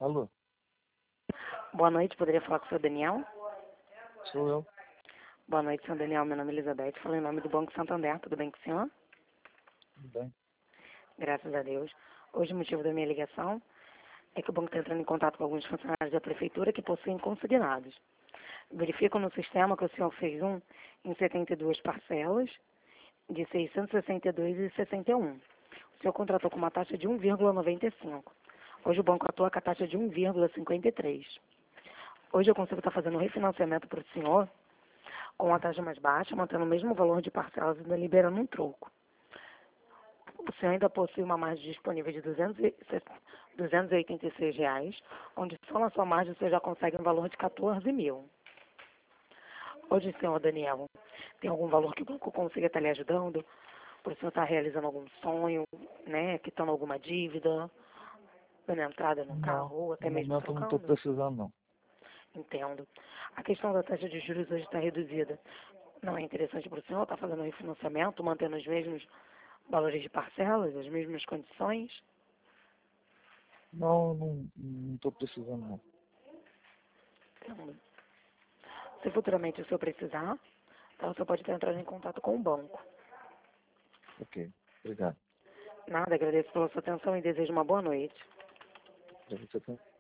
Alô, Boa noite, poderia falar com o seu Daniel? sou eu. Boa noite, seu Daniel. Meu nome é Elizabeth, falo em nome do Banco Santander. Tudo bem com o senhor? Tudo bem? Graças a Deus. Hoje o motivo da minha ligação é que o banco está entrando em contato com alguns funcionários da prefeitura que possuem consignados. Verificam no sistema que o senhor fez em 72 parcelas de 662,61. O senhor contratou com uma taxa de 1,95. Hoje o banco atua com a taxa de 1,53. Hoje eu consigo estar fazendo um refinanciamento para o senhor com uma taxa mais baixa, mantendo o mesmo valor de parcelas e ainda liberando um troco. O senhor ainda possui uma margem disponível de R$ 286, onde só na sua margem você já consegue um valor de 14 mil. Hoje, senhor Daniel, tem algum valor que o banco consiga estar lhe ajudando? Por o senhor estar realizando algum sonho, né? Quitando alguma dívida, dando entrada no Não, carro ou até no mesmo momento eu não estou trocando? precisando, não. Entendo. A questão da taxa de juros hoje está reduzida. Não é interessante para o senhor estar fazendo um refinanciamento, mantendo os mesmos valores de parcelas, as mesmas condições? Não, não estou precisando, não. Entendo. Se futuramente o senhor precisar, então o senhor pode estar entrando em contato com o banco. Ok, obrigado. Nada, agradeço pela sua atenção e desejo uma boa noite. Pra você também.